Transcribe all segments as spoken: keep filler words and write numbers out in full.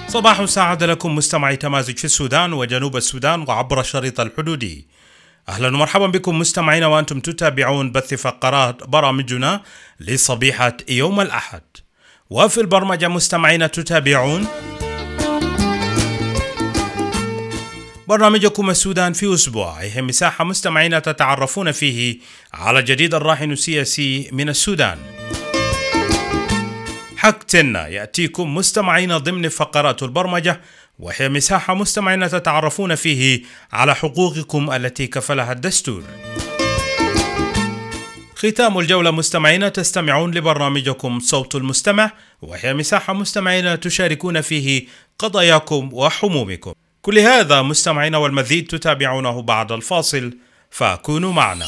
صباح سعادة لكم مستمعي تمازج في السودان وجنوب السودان وعبر الشريط الحدودي. أهلا ومرحبا بكم مستمعين وأنتم تتابعون بث فقرات برامجنا لصبيحة يوم الأحد. وفي البرمجة مستمعين تتابعون برنامجكم السودان في أسبوع، هي مساحة مستمعين تتعرفون فيه على جديد الراهن السياسي من السودان. حقتنا يأتيكم مستمعين ضمن فقرات البرمجة، وهي مساحة مستمعين تتعرفون فيه على حقوقكم التي كفلها الدستور. ختام الجولة مستمعين تستمعون لبرنامجكم صوت المستمع، وهي مساحة مستمعين تشاركون فيه قضاياكم وحمومكم. كل هذا مستمعين والمزيد تتابعونه بعد الفاصل، فكونوا معنا.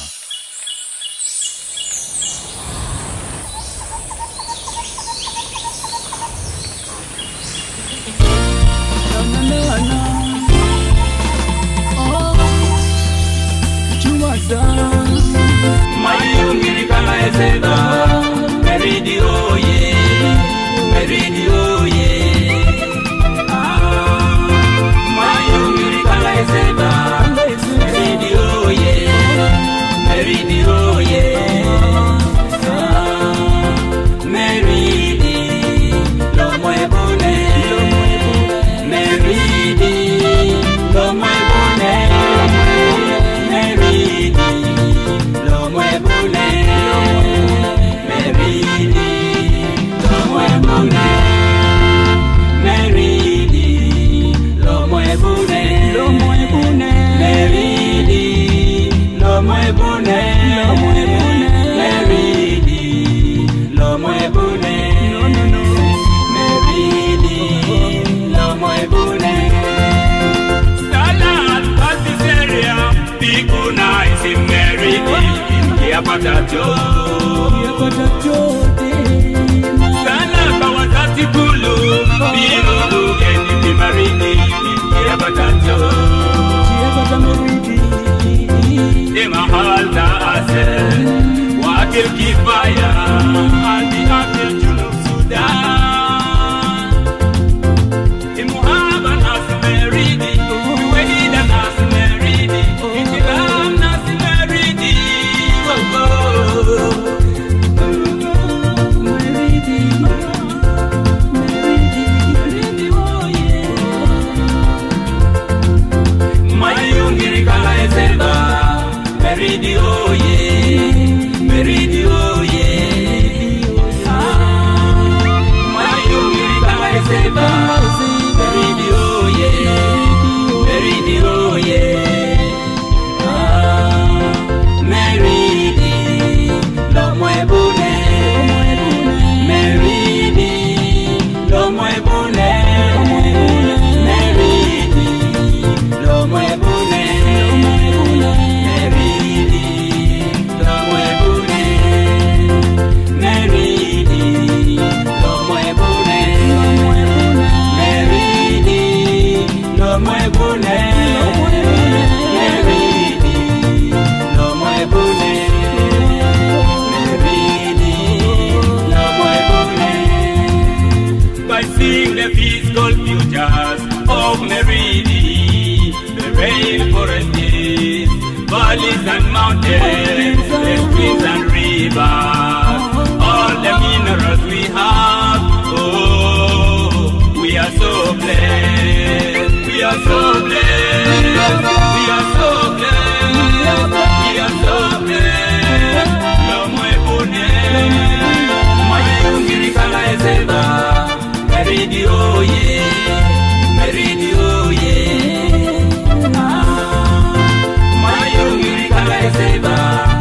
Seba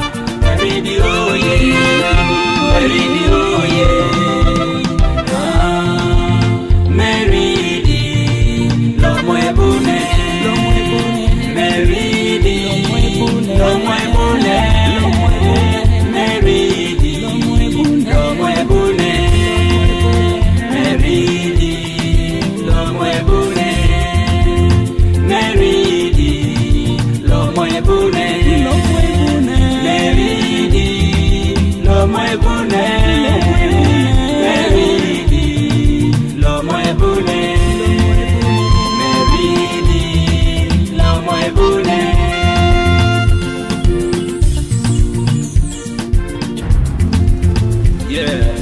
yeah.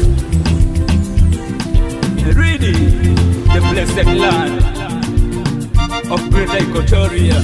Really, the blessed land of Greater Equatoria.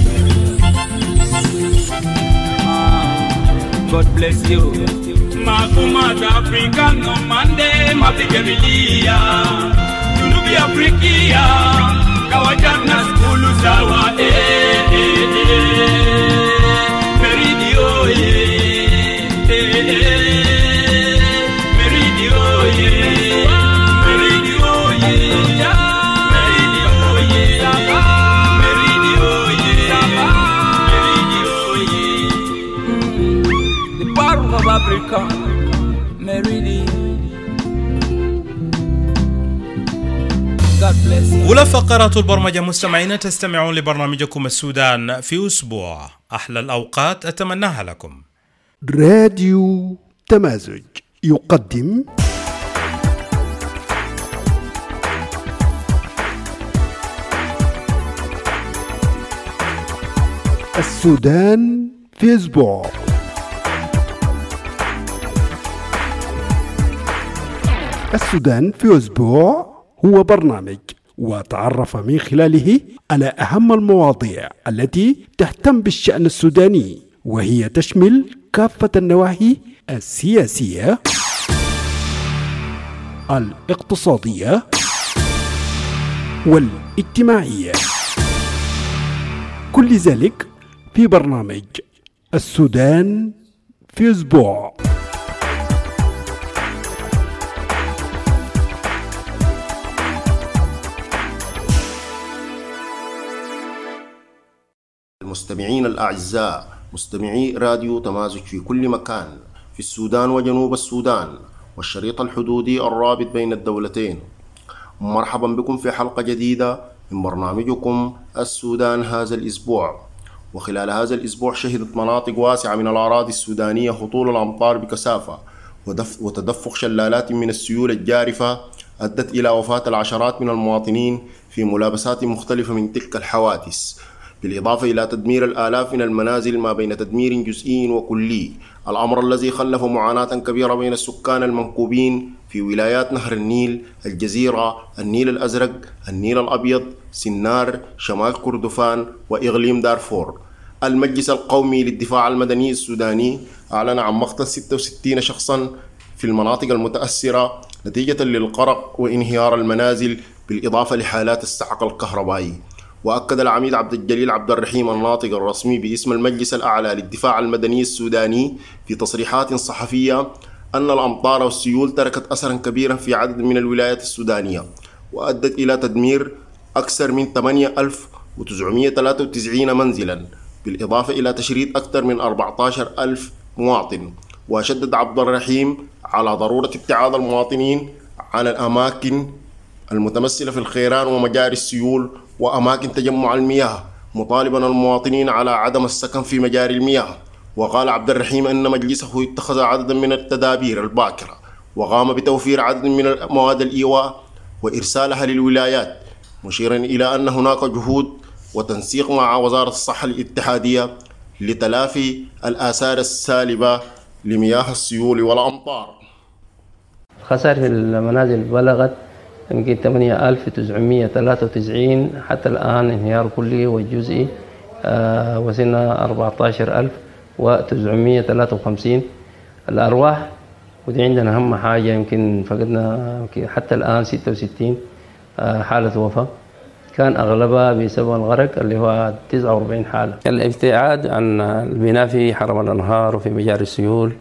God bless you. Makumata Africa no mande mapigabilia. Tunubi Afrikia kawajana skulu sawa eh eh eh. Meridio ye eh eh. Meridio ye Meridio ye Meridio ye Meridio ye Meridio ye the part of Africa Meridio. أولى فقرات البرمجة مستمعين، تستمعون لبرنامجكم السودان في أسبوع. أحلى الأوقات أتمناها لكم. راديو تمازج يقدم السودان في أسبوع. السودان في أسبوع هو برنامج وتعرف من خلاله على أهم المواضيع التي تهتم بالشأن السوداني، وهي تشمل كافة النواحي السياسية، الاقتصادية، والاجتماعية، كل ذلك في برنامج السودان في أسبوع. المستمعين الأعزاء، مستمعي راديو تمازج في كل مكان في السودان وجنوب السودان والشريط الحدودي الرابط بين الدولتين، مرحبا بكم في حلقة جديدة من برنامجكم السودان هذا الأسبوع. وخلال هذا الأسبوع شهدت مناطق واسعة من الأراضي السودانية هطول الأمطار بكثافة وتدفق شلالات من السيول الجارفة أدت إلى وفاة العشرات من المواطنين في ملابسات مختلفة من تلك الحوادث، بالإضافة إلى تدمير الآلاف من المنازل ما بين تدمير جزئي وكلي، الأمر الذي خلف معاناة كبيرة بين السكان المنكوبين في ولايات نهر النيل، الجزيرة، النيل الأزرق، النيل الأبيض، سنار، شمال كردفان، وإقليم دارفور. المجلس القومي للدفاع المدني السوداني أعلن عن مقتل ستة وستين شخصا في المناطق المتأثرة نتيجة للغرق وانهيار المنازل، بالإضافة لحالات الصعق الكهربائي. وأكد العميد عبد الجليل عبد الرحيم الناطق الرسمي باسم المجلس الأعلى للدفاع المدني السوداني في تصريحات صحفية أن الأمطار والسيول تركت أثرا كبيرا في عدد من الولايات السودانية وأدت إلى تدمير أكثر من ثمانية آلاف وتسعمائة وثلاثة وتسعين منزلا، بالإضافة إلى تشريد أكثر من أربعة عشر ألف مواطن. وشدد عبد الرحيم على ضرورة ابتعاد المواطنين عن الأماكن المتمثلة في الخيران ومجاري السيول وأماكن تجمع المياه، مطالبا المواطنين على عدم السكن في مجاري المياه. وقال عبد الرحيم أن مجلسه اتخذ عددا من التدابير الباكرة وقام بتوفير عدد من مواد الإيواء وإرسالها للولايات، مشيرا إلى أن هناك جهود وتنسيق مع وزارة الصحة الاتحادية لتلافي الآثار السالبة لمياه السيول والأمطار. خسائر في المنازل بلغت يمكن ثمانية آلاف وتسعمائة وثلاثة وتسعين حتى الآن، انهيار كلي وجزئي آه وصلنا أربعة عشر ألف وتسعمائة وثلاثة وخمسين. الأرواح ودي عندنا أهم حاجة، يمكن فقدنا حتى الآن ستة وستين آه حالة وفاة، كان أغلبها بسبب الغرق اللي هو تسعة وأربعين حالة. الابتعاد عن البناء في حرم الأنهار وفي مجاري السيول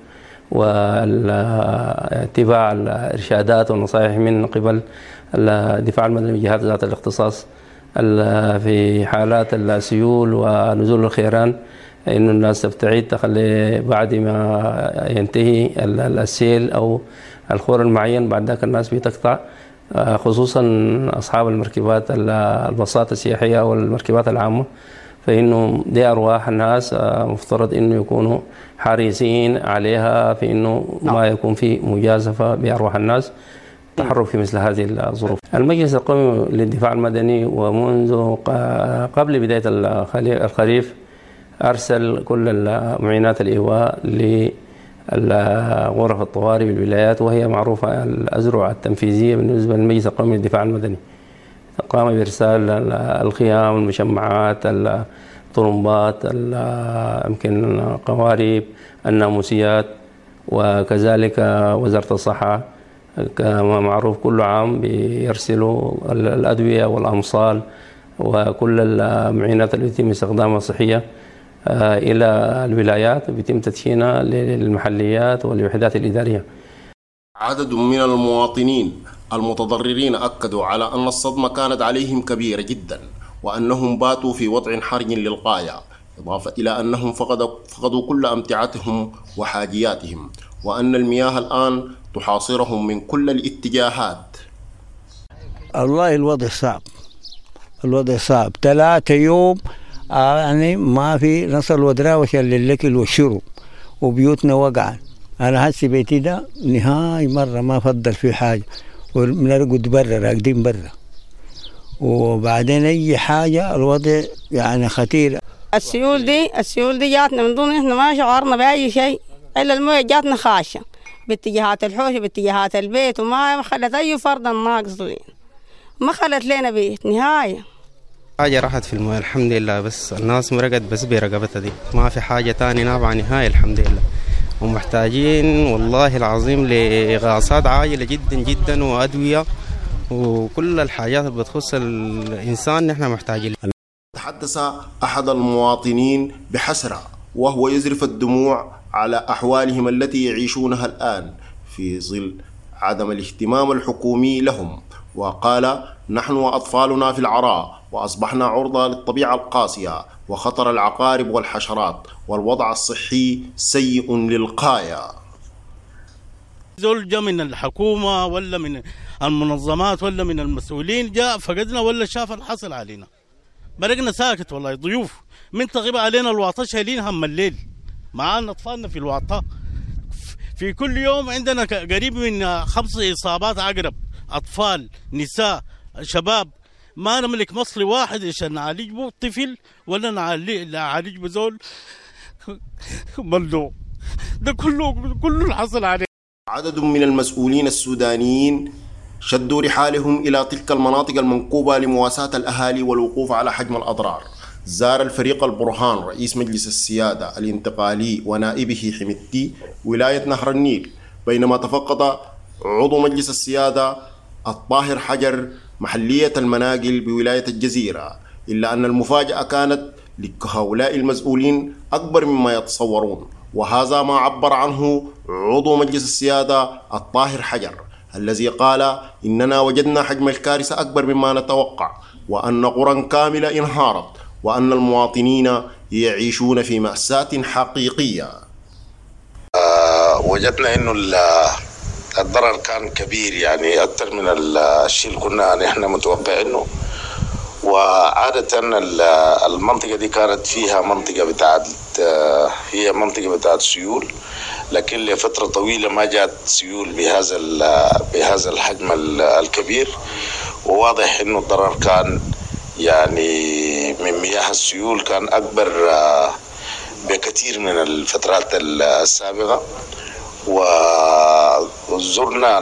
واتباع الإرشادات والنصائح من قبل الدفاع المدني بجهات ذات الاختصاص في حالات السيول ونزول الخيران، إنه الناس تبتعد تخلي بعد ما ينتهي السيل أو الخور المعين، بعد ذاك الناس بتقطع، خصوصا أصحاب المركبات البساطة السياحية أو المركبات العامة، فإنه دي أرواح الناس مفترض إنه يكونوا حريصين عليها في إنه ما يكون في مجازفة بأرواح الناس تحرك في مثل هذه الظروف. المجلس القومي للدفاع المدني ومنذ قبل بداية الخريف أرسل كل المعينات الإيواء غرف الطوارئ بالولايات، وهي معروفة الأذرع التنفيذية بالنسبة للمجلس القومي للدفاع المدني. قام بإرسال الخيام، المشمعات، الطرمبات، يمكن قوارب، الناموسيات، وكذلك وزارة الصحة كما معروف كل عام بيرسلوا الأدوية والأمصال وكل المعينات التي يتم استخدامها الصحية إلى الولايات، بيتم تدشينها للمحليات والوحدات الإدارية. عدد من المواطنين المتضررين أكدوا على أن الصدمة كانت عليهم كبيرة جدا، وأنهم باتوا في وضع حرج للغاية، إضافة إلى أنهم فقدوا, فقدوا كل أمتعتهم وحاجياتهم، وأن المياه الآن تحاصرهم من كل الاتجاهات. والله الوضع صعب، الوضع صعب. ثلاثة يوم يعني ما في نصل ودراوش للأكل والشرب، وبيوتنا وقعا. أنا هسي بيتي ده نهاية مرة ما فضل فيه حاجة، وبنرقد برا، راقدين برا، وبعدين أي حاجة الوضع يعني خطير. السيول دي السيول دي جاتنا من دون إحنا ما شعرنا بأي شيء، إلا المويه جاتنا خاشة باتجاهات الحوش باتجاهات البيت، وما خلت أي فرد ناقصين، ما خلت لنا بيت نهاية. حاجة راحت في المويه الحمد لله، بس الناس مرقت بس برقبتها دي، ما في حاجة تاني نافعة نهاية الحمد لله. ومحتاجين والله العظيم لإغاثات عاجلة جدا جدا، وأدوية وكل الحاجات اللي بتخص الإنسان نحن محتاجين. تحدث أحد المواطنين بحسرة وهو يزرف الدموع على أحوالهم التي يعيشونها الآن في ظل عدم الاهتمام الحكومي لهم، وقال: نحن وأطفالنا في العراء، وأصبحنا عرضة للطبيعة القاسية وخطر العقارب والحشرات، والوضع الصحي سيء للغاية. زول جاء من الحكومة ولا من المنظمات ولا من المسؤولين جاء فقدنا ولا شاف الحصل علينا، برقنا ساكت والله. ضيوف من تغيب علينا الواطة شايلين هم الليل، معانا أطفالنا في الواطة. في كل يوم عندنا قريب من خمس إصابات عقرب، أطفال، نساء، شباب. ما نملك مصري واحد عشان نعالج به طفل ولا نعالج به زول ممنوع. ده كله كله الحصل عليه. عدد من المسؤولين السودانيين شدوا رحالهم إلى تلك المناطق المنكوبة لمواساة الأهالي والوقوف على حجم الأضرار. زار الفريق البرهان رئيس مجلس السيادة الانتقالي ونائبه حمدتي ولاية نهر النيل، بينما تفقد عضو مجلس السيادة الطاهر حجر محلية المناقل بولاية الجزيرة، إلا أن المفاجأة كانت لهؤلاء المسؤولين أكبر مما يتصورون، وهذا ما عبر عنه عضو مجلس السيادة الطاهر حجر، الذي قال: إننا وجدنا حجم الكارثة أكبر مما نتوقع، وأن قرى كاملة انهارت، وأن المواطنين يعيشون في مأساة حقيقية. آه وجدنا إنه الضرر كان كبير، يعني أكثر من الشيء اللي كنا نحن متوقعينه. وعادة المنطقة دي كانت فيها منطقة بتاعت هي منطقة بتاعت سيول، لكن لفترة طويلة ما جات سيول بهذا بهذا الحجم الكبير، وواضح إنه الضرر كان يعني من مياه السيول كان أكبر بكثير من الفترات السابقة. وزرنا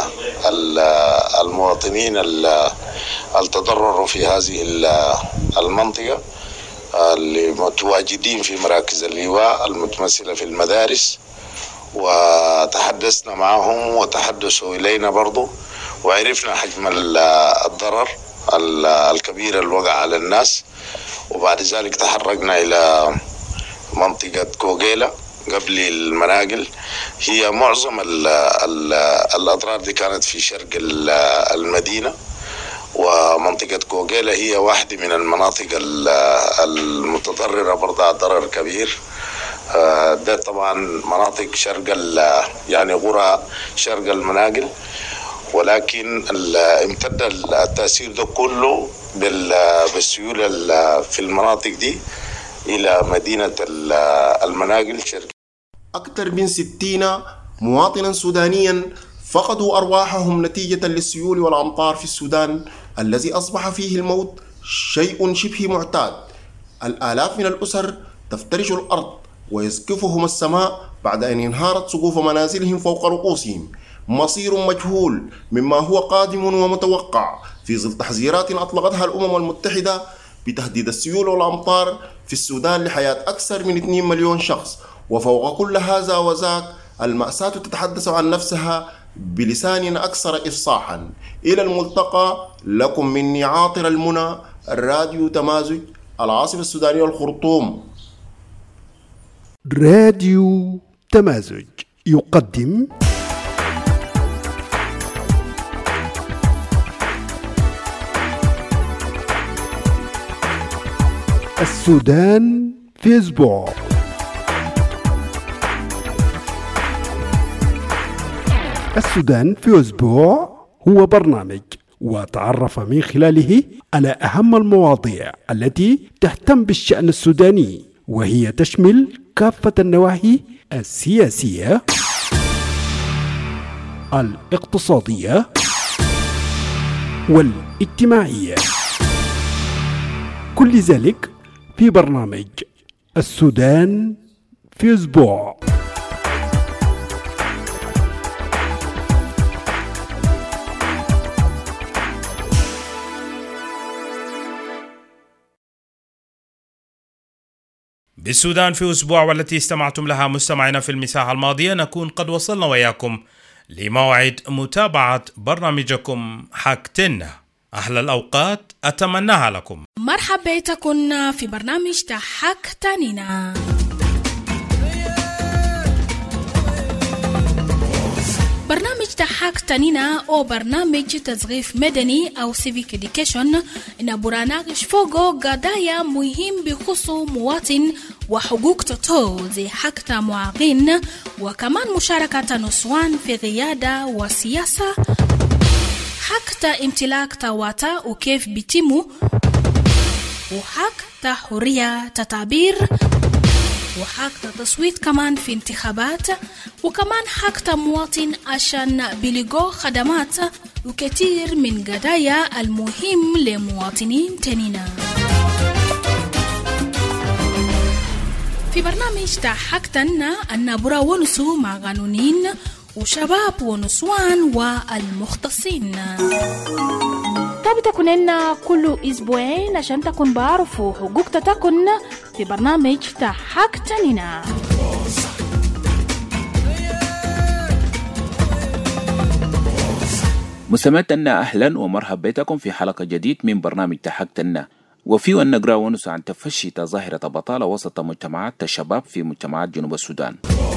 المواطنين التضرروا في هذه المنطقة اللي متواجدين في مراكز اللواء المتمثلة في المدارس، وتحدثنا معهم وتحدثوا إلينا برضو، وعرفنا حجم الضرر الكبير الوقع على الناس. وبعد ذلك تحركنا إلى منطقة كوغيلا قبل المناقل. هي معظم ال ال الأضرار دي كانت في شرق المدينة، ومنطقة كوغيلا هي واحدة من المناطق المتضررة برضه ضرر كبير. ده طبعا مناطق شرق يعني قرى شرق المناقل، ولكن امتد التأثير ده كله بالسيولة في المناطق دي إلى مدينة المناقل شرق. أكثر من ستين مواطنا سودانيا فقدوا أرواحهم نتيجة للسيول والأمطار في السودان، الذي أصبح فيه الموت شيء شبه معتاد. الآلاف من الأسر تفترش الأرض ويزقفهم السماء بعد أن انهارت سقوف منازلهم فوق رؤوسهم. مصير مجهول مما هو قادم ومتوقع في ظل تحذيرات أطلقتها الأمم المتحدة بتهديد السيول والأمطار في السودان لحياة أكثر من اثنين مليون شخص. وفوق كل هذا وذاك المأساة تتحدث عن نفسها بلسان أكثر إفصاحا. إلى الملتقى، لكم مني عاطر المنى، الراديو تمازج، العاصمة السودانية الخرطوم. راديو تمازج يقدم السودان في أسبوع. السودان في أسبوع هو برنامج وتعرف من خلاله على أهم المواضيع التي تهتم بالشأن السوداني، وهي تشمل كافة النواحي السياسية، الاقتصادية والاجتماعية، كل ذلك في برنامج السودان في أسبوع. بالسودان في أسبوع، والتي استمعتم لها مستمعينا في المساحة الماضية، نكون قد وصلنا وياكم لموعد متابعة برنامجكم حاجتنا. أحلى الأوقات أتمناها لكم. مرحبا بكم في برنامج حاجتنا. برنامج حاجتنا أو برنامج تثقيف مدني أو civic education إن برنامج فوقه قضايا مهم بخصوص مواطن وحقوق تطور زي حق معاقين، وكمان مشاركة نسوان في قيادة وسياسة، حق امتلاك تواتا وكيف بيتمو، وحق حرية تعبير، وحق تصويت كمان في انتخابات، وكمان حق مواطن عشان بلغو خدمات وكثير من قضايا المهم لمواطنين تانينا. في برنامج حاجتنا النبرة ونسو مع قانونين وشباب ونسوان والمختصين. طب تكونين كل أسبوعين عشان تكون بعرفوا حقوق تكون في برنامج حاجتنا. مستمعينا أهلا ومرحبا بكم في حلقة جديد من برنامج حاجتنا، وفيه أن نقرأ ونسو عن تفشي ظاهرة بطالة وسط مجتمعات الشباب في مجتمعات جنوب السودان.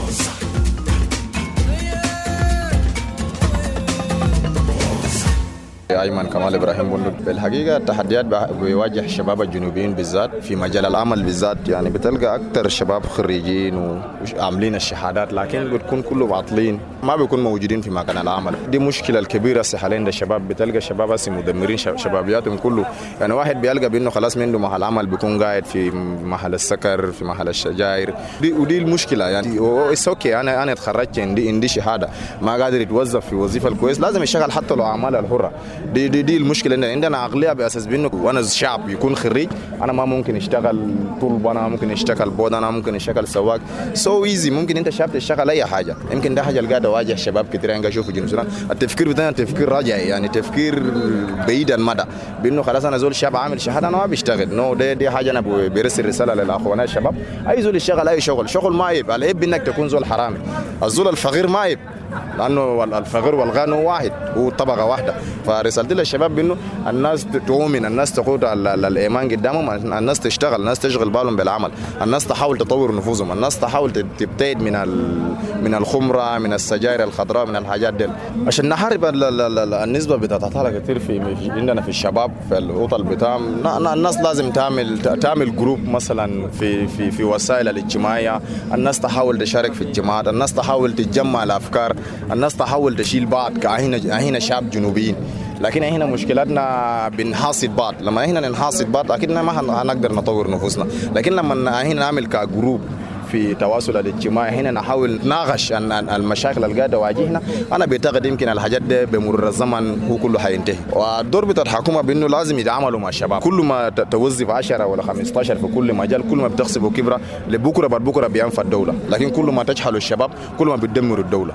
أيمن كمال إبراهيم بندق. بالحقيقة التحديات بيواجه الشباب الجنوبيين بالذات في مجال العمل بالذات، يعني بتلقى أكتر الشباب خريجين وعاملين الشهادات لكن بتكون كله باطلين، ما بيكون موجودين في مكان العمل. دي مشكلة الكبيرة حاليا للشباب. بتلقى الشباب هسه مدمرين شبابياتهم كله، يعني واحد بيلقى بأنه خلاص منه محل عمل بيكون قاعد في محل السكر، في محل الشجاير. دي ودي المشكلة يعني. اوكي انا انا اتخرجت عندي عندي شهادة، ما قادر يتوظف في وظيفة الكويس، لازم يشتغل حتى لو أعمال الحرة. دي دي, دي المشكله ان عندنا عقليه باساس بانه وانا شعب يكون خريج انا ما ممكن اشتغل طلب، انا ممكن اشتغل بود، انا ممكن اشتغل سواق، سو ايزي. ممكن انت شاب تشتغل اي حاجه. يمكن ده حاجه اللي قاعده اواجه شباب كثير انا اشوفه في جنوب السودان. التفكير بتاعنا تفكير رجعي، يعني تفكير بعيد المدى، بانه خلاص انا زول شاب عامل شهاده انا ما بيشتغل. نو no, دي, دي حاجه انا برسل رساله للاخوان الشباب، اي زول يشتغل اي شغل، شغل ما عيب، العيب انك تكون زول حرامي. الزول الفقير ما عيب، لانه الفقير والغني واحد، هو طبقه واحده. فرسالتي للشباب انه الناس تؤمن، الناس تقود الايمان قدامهم، الناس تشتغل، الناس تشغل بالهم بالعمل، الناس تحاول تطور نفوسهم، الناس تحاول تبتعد من من الخمره، من السجاير الخضراء، من الحاجات دي، عشان نحارب النسبه بتاعتها كثير في عندنا في الشباب في الوطن بتاعهم. الناس لازم تعمل تعمل جروب مثلا في في في وسائل الاجتماعيه، الناس تحاول تشارك في الجماعات، الناس تحاول تتجمع الافكار، الناس تحاول تشيل بعض كاهنا اهنا شعب جنوبيين. لكن هنا مشكلتنا بنحاصد بعض، لما هنا ننحاصد بعض اكيد ما هنقدر نطور نفوسنا. لكن لما هنا نعمل كجروب في تواصل الاجتماعي هنا نحاول نناقش المشاكل اللي قاعده تواجهنا. انا بعتقد يمكن الحاجات دي بمرور الزمن هو كله حينتهي. والدور بتاع الحكومه بانه لازم يتعاملوا مع الشباب، كل ما توظف عشرة ولا خمسة عشر في كل مجال، كل ما بتخسبوا كبره لبكره بعد بكره بينفع الدوله، لكن كل ما تجحلوا الشباب كل ما بتدمروا الدوله.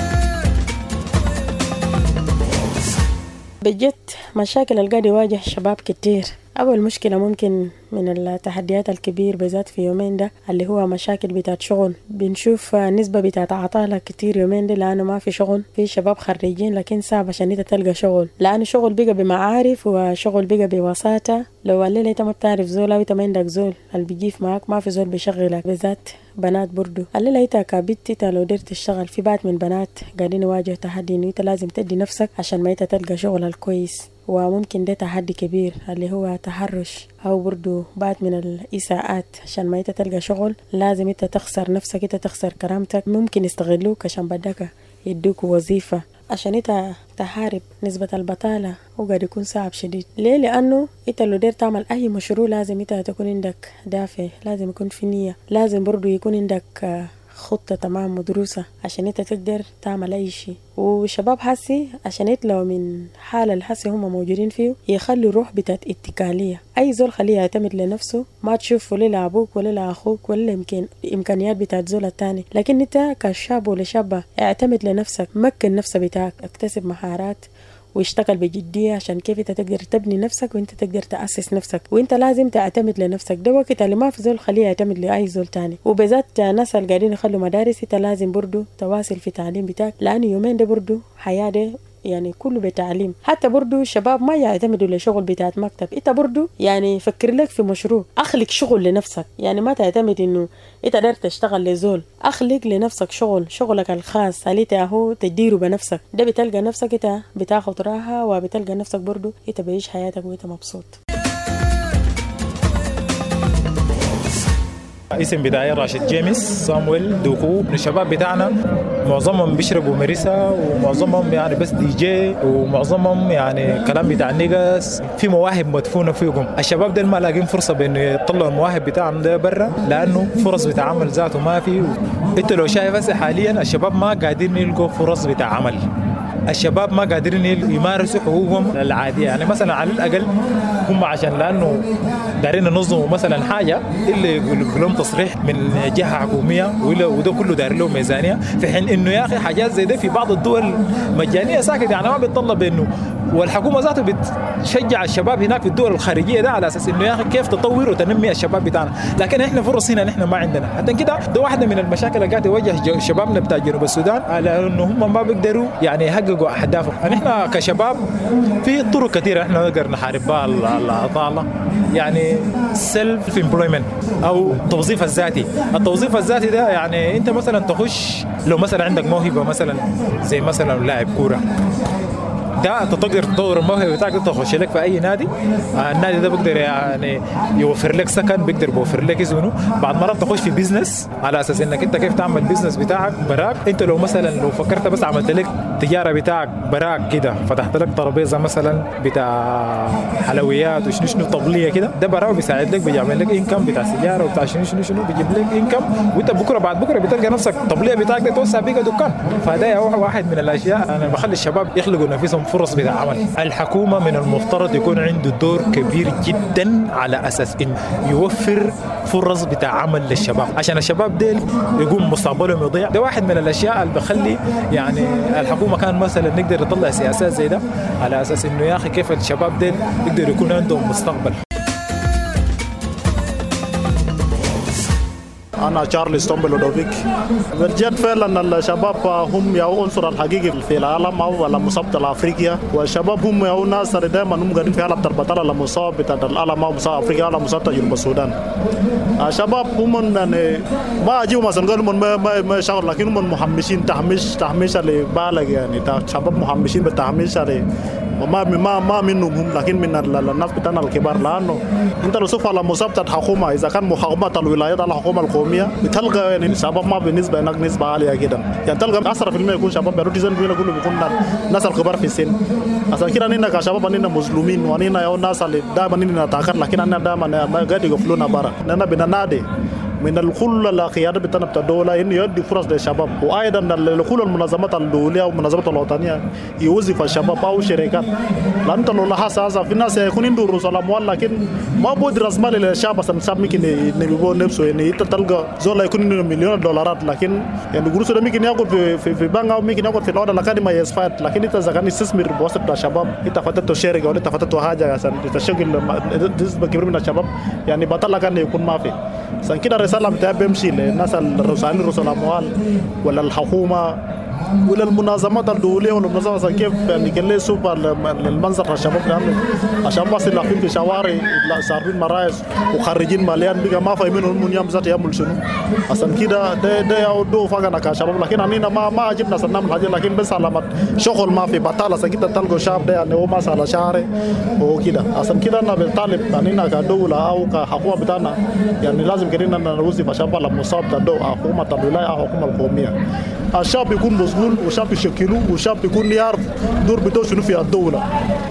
بجد مشاكل اللي قاعد يواجه شباب كتير. أول مشكلة ممكن من التحديات الكبير بذات في يومين ده اللي هو مشاكل بتاعت شغل. بنشوف نسبة بتاعت عطالة كتير يومين ده لأنه ما في شغل. في شباب خريجين لكن صعب عشان انت تلقى شغل، لأنه شغل بقى بمعارف وشغل بقى بوساطة. لو الليلة انت ما بتعرف زول أو انت ما عندك زول اللي بيجيف معك، ما في زول بيشغلك. بذات بنات برضو الليلة انت كبنت انت لو قدرت تشتغل، في بعض من بنات قاعدين يواجهوا تحدي انه انت لازم تدي نفسك عشان ما انت تلقى شغل الكويس. وممكن ده تحدي كبير اللي هو تحرش أو برضو بعد من الإساءات. عشان ما انت تلقى شغل لازم انت تخسر نفسك، انت تخسر كرامتك. ممكن يستغلوك عشان بدك يدوك وظيفة عشان انت تحارب نسبة البطالة، وقد يكون صعب شديد. ليه؟ لأنه انت لو دير تعمل أي مشروع لازم انت تكون عندك دافع، لازم يكون في نية، لازم برضو يكون عندك خطة تمام مدروسة عشان انت تقدر تعمل اي شيء. وشباب حسي عشان يطلعوا من حالة الحسي هم موجودين فيه يخلوا روح بتاعت اتكالية. اي زول خليه يعتمد لنفسه، ما تشوفه ولا لأبوك ولا لأخوك ولا يمكن امكانيات بتاعت زول التاني. لكن انت كشاب ولا شابة اعتمد لنفسك، مكن نفسك بتاعك، اكتسب مهارات واشتغل بجدية عشان كيف انت تقدر تبني نفسك وانت تقدر تأسس نفسك. وانت لازم تعتمد لنفسك. ده وقت اللي ما في زول خليه يعتمد لأي زول تاني. وبذات ناس اللي قاعدين يخلوا مدارس انت لازم برضو تواصل في تعليم بتاعك، لأنه يومين ده برضو حياة ده يعني كله بتعليم. حتى برضو الشباب ما يعتمدوا لشغل بتاعت مكتب. انت برضو يعني فكر لك في مشروع، اخلق شغل لنفسك. يعني ما تعتمد انه انت دار تشتغل لزول، اخلق لنفسك شغل، شغلك الخاص اللي تاهو تديره بنفسك. ده بتلقى نفسك انت بتاخد راحة، وبتلقى نفسك برضو انت بعيش حياتك وانت مبسوط. اسم بتاعي راشد جيمس سامويل دوكو. الشباب بتاعنا معظمهم بيشربوا مريسا، ومعظمهم يعني بس دي جي، ومعظمهم يعني كلام بتاع النيجاس. في مواهب مدفونة فيهم. الشباب ده ما لاقين فرصة بأنه يطلعوا المواهب بتاعهم ده برا، لأنه فرص بتاع عمل ذاته ما في. انت لو شايف هسه حاليا الشباب ما قاعدين يلقوا فرص بتاع عمل. الشباب ما قادرين يمارسوا حقوقهم العادية. يعني مثلا على الأقل هم عشان لأنه دارين ينظموا مثلا حاجة اللي يقول لهم تصريح من جهة حكومية، وده كله دار له ميزانية، في حين إنه يا أخي حاجات زي ده في بعض الدول مجانية ساكت. يعني ما بيتطلب إنه، والحكومة ذاته بتشجع الشباب هناك في الدول الخارجية ده على أساس إنه يا أخي كيف تطور وتنمي الشباب بتاعنا. لكن إحنا فرص هنا نحن ما عندنا. حتى كده ده واحدة من المشاكل اللي قاعدة تواجه شبابنا بتاع جنوب السودان، على إنه هم ما بيقدروا يعني يحققوا أهدافهم. نحن كشباب في طرق كثيرة إحنا نقدر نحارب بها العطالة. يعني سيلف امبلويمنت أو التوظيف الذاتي. التوظيف الذاتي ده يعني أنت مثلا تخش، لو مثلا عندك موهبة مثلا زي مثلا لاعب كورة، ده انت تقدر تطور الموهبه بتاعك، تخش لك في اي نادي. آه النادي ده بيقدر يعني يوفر لك سكن، بيقدر يوفر لك اذنه. بعد مرات تخش في بيزنس على اساس انك انت كيف تعمل بيزنس بتاعك براك. انت لو مثلا لو فكرت بس عملت لك تجاره بتاعك براك كده، فتحت لك ترابيزه مثلا بتاع حلويات وشنو شنو طبليه كده، ده براك بيساعد لك، بيعمل لك انكم بتاع سيجاره وبتاع شنو شنو شنو، بيجيب لك انكم. وانت بكره بعد بكره بتلقى نفسك طبليه بتاعك ده توسع بيها دكان. فده واحد من الاشياء انا بخلي الشباب يخلقوا نفسهم فرص بتاع عمل. الحكومة من المفترض يكون عنده دور كبير جدا على أساس إنه يوفر فرص بتاع عمل للشباب، عشان الشباب ديل يقوم مستقبلهم يضيع. ده واحد من الأشياء اللي بخلي يعني الحكومة كان مثلا نقدر نطلع سياسات زي ده على أساس إنه يا أخي كيف الشباب ديل يقدر يكون عندهم مستقبل. أنا تشارلز تومبل لودوفيك. بجد فعلا الشباب هم يا عنصر الحقيقي في العالم أو على مستوى أفريقيا، والشباب هم يا ناس دائما هم قاعدين في حالة البطالة على مستوى بتاع العالم أو مستوى أفريقيا على مستوى جنوب السودان. الشباب هم يعني ما أجيوا مثلا قالوا من ما ما ما شغل، لكن هم محمشين تحميش تحميش اللي بالغ، يعني شباب محمشين بالتحميش اللي وما ما ما منهم هم، لكن من الناس بتاعنا الكبار. لأنه أنت لو شوف على مستوى الحكومة، إذا كان محكومة الولايات على الحكومة القومية بتلقى يعني الشباب ما بالنسبة هناك نسبة عالية جدا. يعني تلقى عشرة بالمئة يكون شباب، بيرو تسعين بالمئة كله بيكون ناس الكبار في السن. عشان كده نحن كشباب نحن مظلومين، ونحن يا ناس اللي دائما نحن نتأخر، لكن أنا دائما قاعد يقفلونا برا. نحن بننادي من كل القيادة بتاعنا بتاع الدولة إنه يدي فرص للشباب، وأيضا كل المنظمات الدولية والمنظمات الوطنية يوظف الشباب أو شركات. لأن لو لاحظت هذا في ناس يكون عنده رؤوس الأموال لكن ما بود رأس مال للشعب، عشان الشعب ممكن يبيعوا نفسه، يعني أنت تلقى زول يكون عنده مليون دولارات لكن يعني قروش ده ممكن ياخد في في في بنك أو ممكن ياخد في الأوضة لكن ما يسفاد. لكن أنت إذا كان يستثمر بواسطة الشباب، أنت فتحت شركة ولا أنت فتحت حاجة عشان تشغل نسبة كبيرة من الشباب، يعني بطل كان يكون ما في. عشان كده الرسالة بتاعي بمشي للناس الرؤساء رؤوس الأموال ولا الحكومة ولا المنظمات الدولية ولا المنظمات كيف يعني كان ليه سوبر للمنظر الشباب لأنه الشباب بس لاقين في شوارع صارفين مرايس وخارجين مليان بيجا ما فاهمين هم يوم ذات يعمل شنو. عشان كده ده ده يودوا فاقنا كشباب، لكن أنينا ما ما عجبنا سنعمل حاجة، لكن بس علامات شغل ما في بطالة. عشان كده تلقوا شاب ده يعني هو ما على شهر وكده. عشان كده أنا بطالب أنينا كدولة أو كحكومة بتاعنا يعني لازم كرينا نوظف الشباب على مصاب تدو حكومة الولاية أو حكومة القومية. الشاب يكون مسؤول وشاب يشكله وشاب يكون يعرف دور بتاعه شنو في الدولة.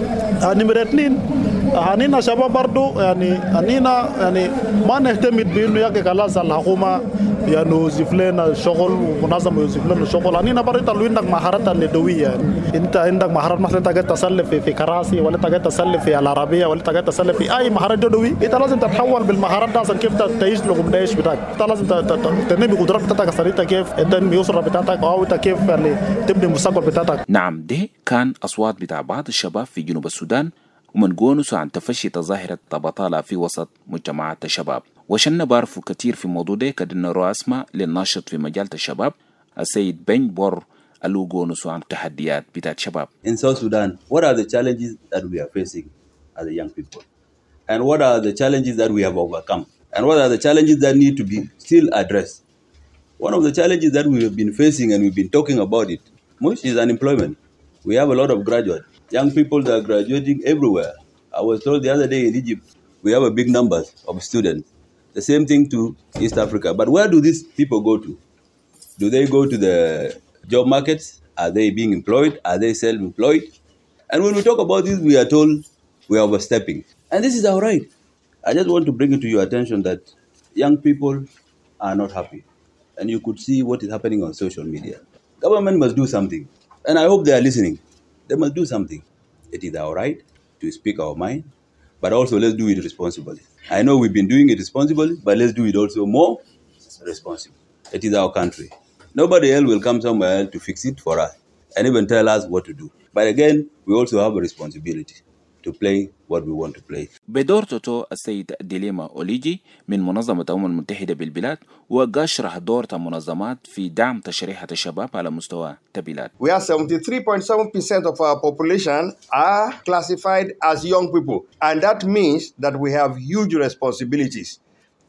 نمرة اثنين هنينا شباب برضو يعني هنينا يعني ما نهتم بإنه يجي خلاص الحكومة يعني يوظف لنا شغل ومنظمة يوظف لنا شغل. هنينا برضو لو عندك مهارات اليدوية، انت عندك مهارات مثلا انت قاعد تسلف في, في كراسي ولا انت قاعد تسلف في العربية ولا انت قاعد تسلف في اي مهارات يدوية، انت لازم تتحول بالمهارات دي عشان كيف تعيش لقم تعيش بتاعك. انت لازم تنمي قدرات بتاعتك عشان انت كيف تنمي أسرة بتاعتك او انت كيف يعني تبني المستقبل بتاعتك. نعم، ده كان أصوات بتاع بعض الشباب في جنوب السودان ومن قونسوا عن تفشي ظاهرة البطالة في وسط مجتمعات الشباب. وشنا بعرفوا كتير في موضوع ده كدنا رؤاسمة للناشط في مجال الشباب السيد بن بور اللي قونسوا عن تحديات بتاع الشباب. In South Sudan, what are the challenges that we are facing as a young people? And what are the challenges that we have overcome? And what are the challenges that need to be still addressed? One of the challenges that we have been facing and we've been talking about it most is unemployment. We have a lot of graduates, young people that are graduating everywhere. I was told the other day in Egypt, we have a big numbers of students. The same thing to East Africa. But where do these people go to? Do they go to the job markets? Are they being employed? Are they self-employed? And when we talk about this, we are told we are overstepping. And this is our right. I just want to bring it to your attention that young people are not happy. And you could see what is happening on social media. Government must do something. And I hope they are listening. They must do something. It is our right to speak our mind, but also let's do it responsibly. I know we've been doing it responsibly, but let's do it also more responsibly. It is our country. Nobody else will come somewhere else to fix it for us and even tell us what to do. But again, we also have a responsibility to play what we want to play. بدور توتو السيد ديليما أوليجي من منظمة الأمم المتحدة بالبلاد وقاشرح دور المنظمات في دعم تشريحة الشباب على مستوى البلاد. We are seventy-three point seven percent of our population are classified as young people, and that means that we have huge responsibilities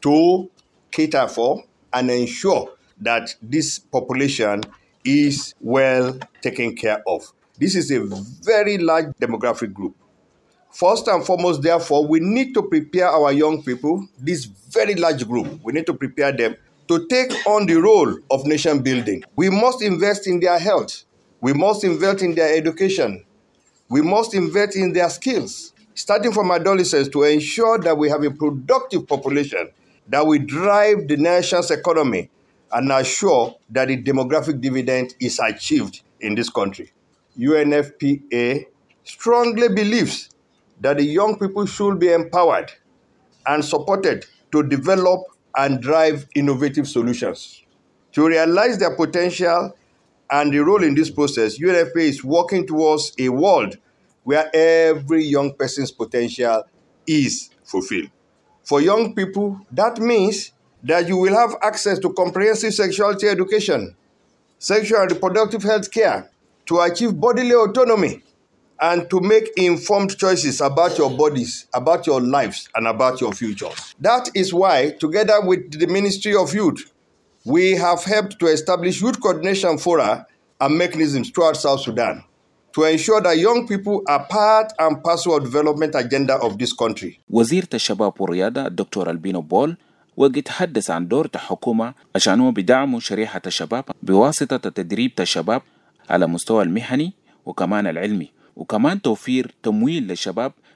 to cater for and ensure that this population is well taken care of. This is a very large demographic group. First and foremost, therefore, we need to prepare our young people, this very large group, we need to prepare them to take on the role of nation building. We must invest in their health. We must invest in their education. We must invest in their skills, starting from adolescents, to ensure that we have a productive population that will drive the nation's economy and assure that the demographic dividend is achieved in this country. U N F P A strongly believes that the young people should be empowered and supported to develop and drive innovative solutions. To realize their potential and the role in this process, U N F P A is working towards a world where every young person's potential is fulfilled. For young people, that means that you will have access to comprehensive sexuality education, sexual and reproductive health care, to achieve bodily autonomy, and to make informed choices about your bodies, about your lives, and about your futures. That is why, together with the Ministry of Youth, we have helped to establish youth coordination fora and mechanisms throughout South Sudan to ensure that young people are part and parcel of the development agenda of this country. وزيرة الشباب والرياضة الدكتور البينو بول وقت تحدث عن دور الحكومة عشان بدعم شريحة الشباب بواسطة تدريب الشباب على مستوى المهني وكمان العلمي، وكمان توفير تمويل للشباب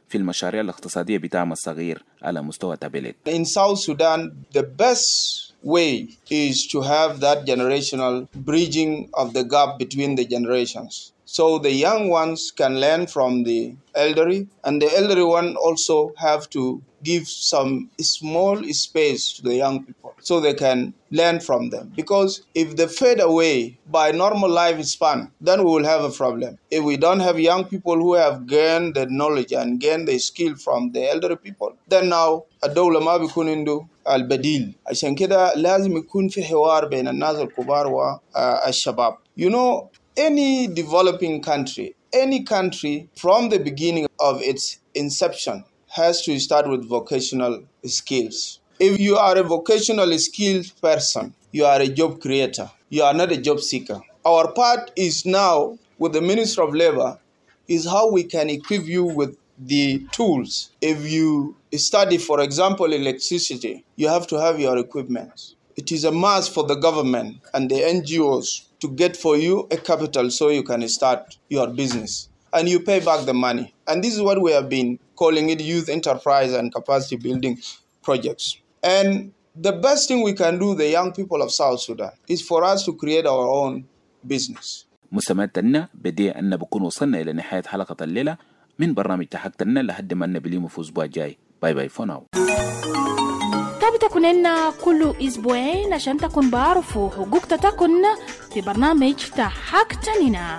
في المشاريع الاقتصادية بدعم الصغير على مستوى تابلت. In South Sudan, the best way is to have that generational bridging of the gap between the generations. So the young ones can learn from the elderly, and the elderly one also have to give some small space to the young people so they can learn from them. Because if they fade away by normal lifespan, then we will have a problem. If we don't have young people who have gained the knowledge and gained the skill from the elderly people, then now الدولة ما بيكون عنده البديل. عشان كده لازم يكون في حوار بين الناس الكبار والشباب. You know, any developing country, any country from the beginning of its inception has to start with vocational skills. If you are a vocational skilled person, you are a job creator. You are not a job seeker. Our part is now with the Ministry of Labor is how we can equip you with the tools. If you study, for example, electricity, you have to have your equipment. It is a must for the government and the N G Os to get for you a capital so you can start your business. And you pay back the money. And this is what we have been calling it youth enterprise and capacity building projects. And the best thing we can do, the young people of South Sudan, is for us to create our own business. مستمعتنا بدي أن بكون وصلنا إلى نهاية حلقة الليلة من برنامج تحققنا لحد ما نبليم في أسبوع جاي. باي باي فور ناو. تابتا كننا كل أسبوعين عشان تكون بعرفوا حقوق تتكن في برنامج تحققنا.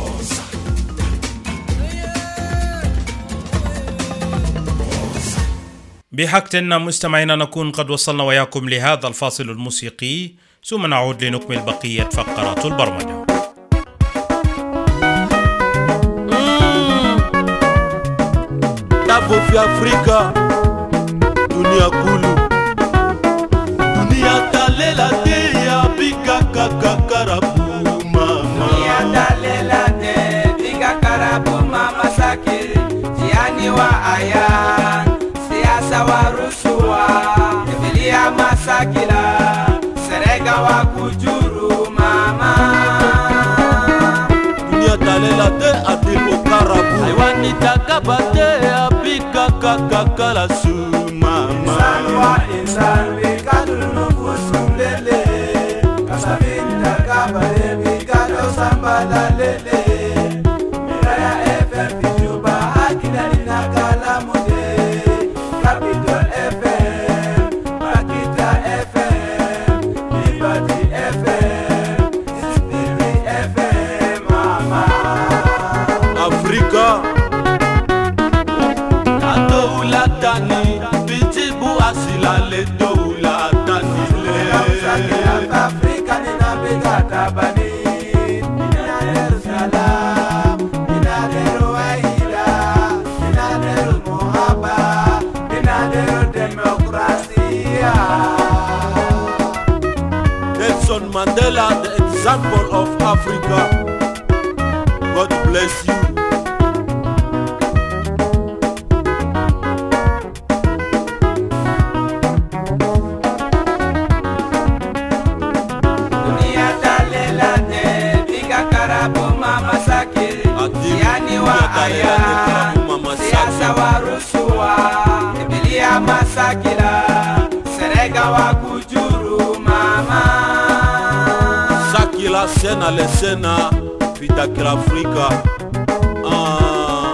بحقتنا مستمعينا نكون قد وصلنا وياكم لهذا الفاصل الموسيقي ثم نعود لنكمل بقية فقرات البرمجة. Tapo fi Afrika dunia kulu dunia talela te ya bika kakarabu mama dunia talela te bika karabu mama sakiri jiani wa ayan siasa wa rusua bilia masakila serega wa kujuru mama dunia talela te atipo karabu aiwani takabate kakakala suma mama insan we kadunu kusulele kasabinda kabare bikado sambala lele miraya F M Juba akina ninakala mude Capital F M Makita F M Liberty F M Spirit F M mama Africa le doula tanile Afrika nina begata bani nina Jerusalem nina Ruwaida nina Muhaba nina democracia Nelson Mandela, the example of Africa. God bless you. Masakila serega wa kujuru mama Sakila sena le sena vitakila Afrika ah.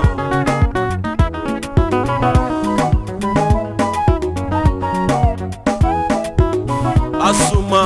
Asuma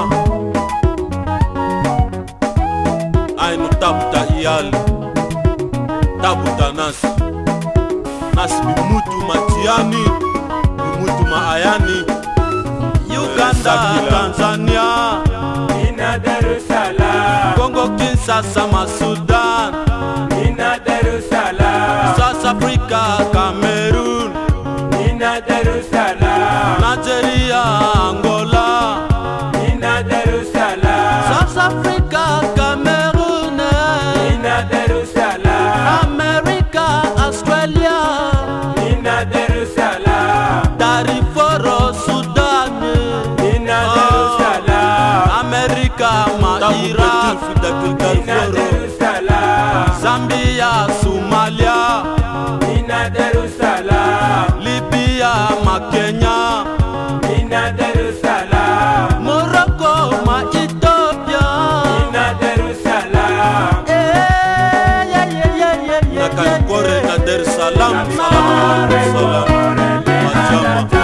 ainu tabuta iyali tabuta nasi nasi bimutu matiani Mutuma ayani Uganda, Tanzania Ina Darussalam Congo, Kinshasa, Sudan Ina Darussalam South Africa, Cameroon Ina Darussalam Nigeria, Angola Ina Darussalam South Africa, Cameroon Ina Darussalam America, Australia Ina Darussalam Dariforo, Sudan, Ina Darussalam, America, Maira, Ina Darussalam, Dar es Salaam, salam, salam, Majama.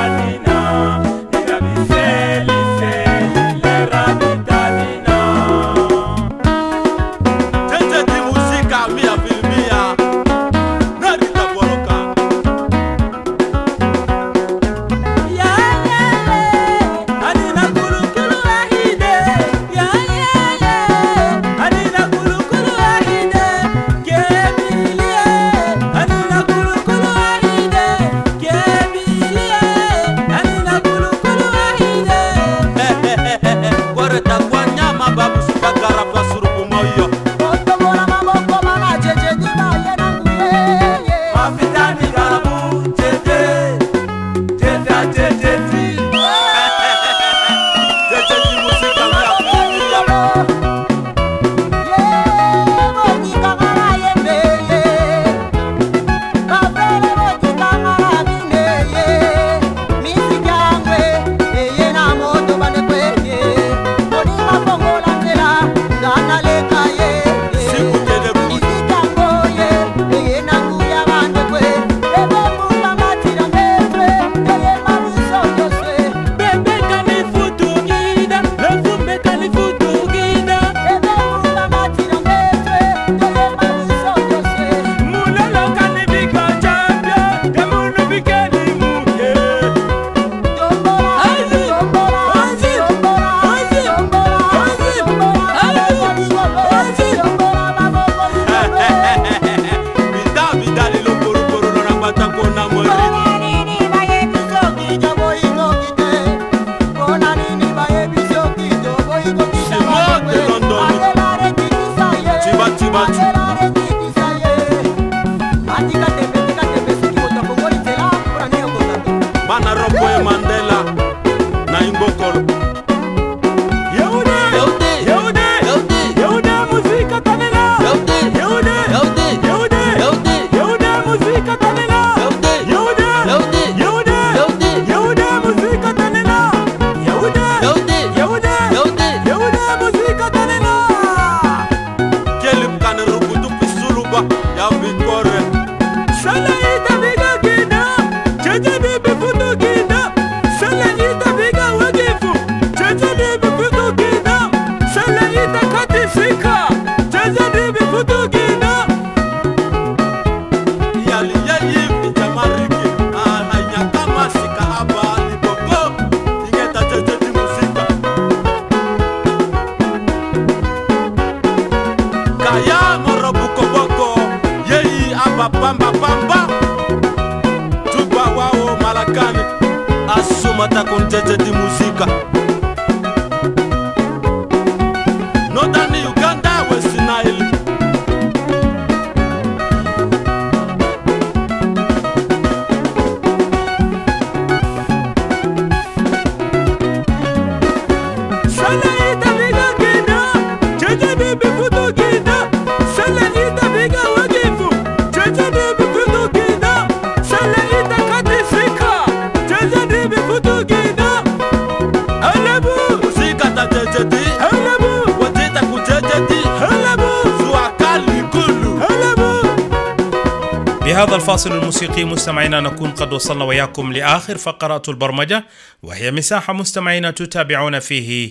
بهذا الفاصل الموسيقي مستمعينا نكون قد وصلنا وياكم لآخر فقرات البرمجة، وهي مساحة مستمعينا تتابعون فيه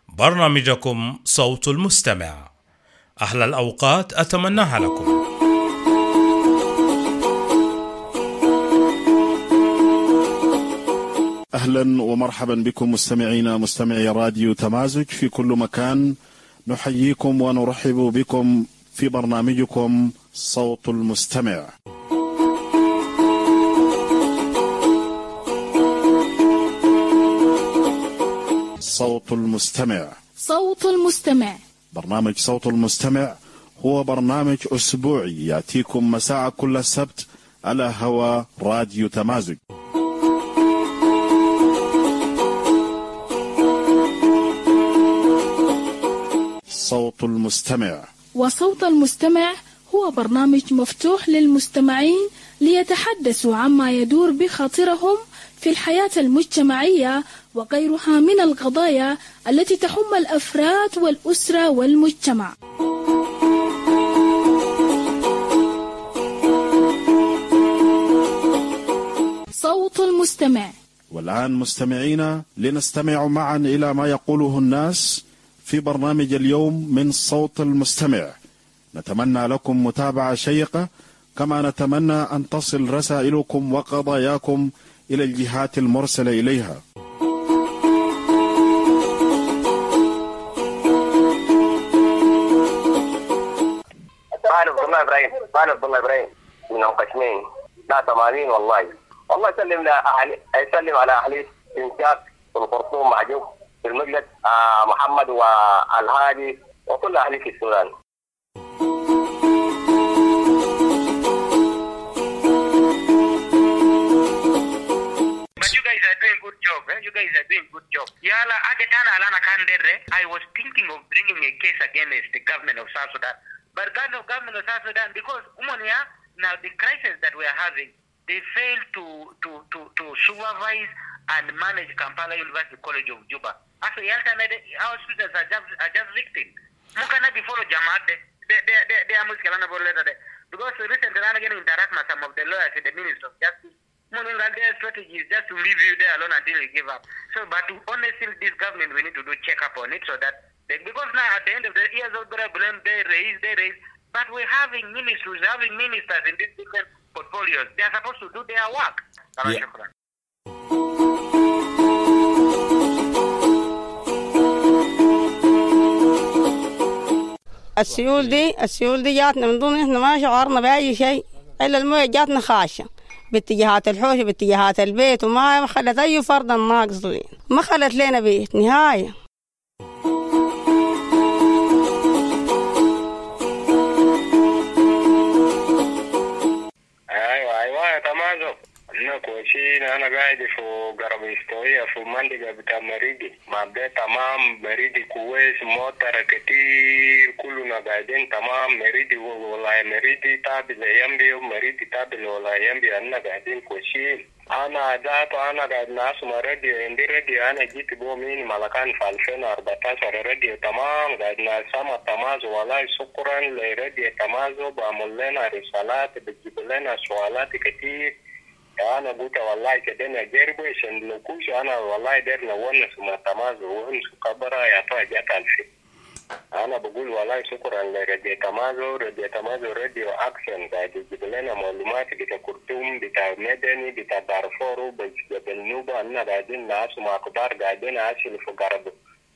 برنامجكم صوت المستمع. أحلى الأوقات أتمناها لكم. أهلا ومرحبا بكم مستمعينا مستمعي راديو تمازج في كل مكان. نحييكم ونرحب بكم في برنامجكم صوت المستمع. صوت المستمع. صوت المستمع. برنامج صوت المستمع هو برنامج أسبوعي يأتيكم مساء كل سبت على هوا راديو تمازج. صوت المستمع. وصوت المستمع هو برنامج مفتوح للمستمعين ليتحدثوا عما يدور بخاطرهم في الحياة المجتمعية وغيرها من القضايا التي تهم الأفراد والأسرة والمجتمع. المستمع. والآن مستمعينا لنستمع معا إلى ما يقوله الناس في برنامج اليوم من صوت المستمع. نتمنى لكم متابعة شيقة، كما نتمنى أن تصل رسائلكم وقضاياكم إلى الجهات المرسلة إليها. أنا عبد الله إبراهيم أنا عبد الله إبراهيم من قشمين لا تمانين. والله والله يسلم لأهلي، يسلم على أهلي إنشاك والخرطوم معجوب في المجلس، آه محمد والهادي وكل أهلي في السودان. But you guys are doing good job. Eh? You guys are doing good job. Yala agetana alana kandere. I was thinking of bringing a case against the government of South Sudan, but government government of South Sudan, because umonia now the crisis that we are having, they fail to to to to supervise and manage Kampala University College of Juba. As a our students are just are just victims. Mukana before Jamaat, they they they they are muskelana boleda de. Because recently I again interact with some of the lawyers in the Ministry of Justice. Their strategy is just to leave you there alone until you give up. So, but to honestly, this government, we need to do check up on it so that, they, because now at the end of the years of the blame, they raise, they raise, but we're having ministers, we're having ministers in these different portfolios. They are supposed to do their work. Yeah. السيول دي السيول دي جاتنا من ضمن احنا ما شعرنا بأي شيء إلا المويه جاتنا خاشة باتجاهات الحوش باتجاهات البيت، وما خلت أي فرد ناقص لي، ما خلت لنا بيت نهاية. أيوة أيوة تمام. أنا كويسين، أنا قاعد في قرب استوية في منطقة بتاع مريدي، ما بدأ تمام. مريدي كويس، موتر كتير، كلنا قاعدين تمام. مريدي والله مريدي تابل يمبي ومريدي تابل والله يمبي، أنا قاعدين كويسين. أنا ذات أنا قاعد ناس مريدي عندي راديو، أنا جيت بومين ملكان في ألفين وأربعتاشر راديو تمام. قاعد نسمع تمازو والله شكرا لراديو تمازو، بعمل لنا رسالات، بتجيب لنا سؤالات كتير. أنا قلت والله كدنا جربوا عشان لوكوش، أنا والله درنا ونس ما تمازو ونس كبرة يا طا جات الفي. أنا بقول والله شكرا لراديو تمازو. راديو تمازو راديو أكشن، قاعد يجيب لنا معلومات بتاع كرتوم، بتاع مدني، بتاع دارفور، بتاع النوبة. أنا قاعدين ناس مع كبار قاعدين عايشين في قرب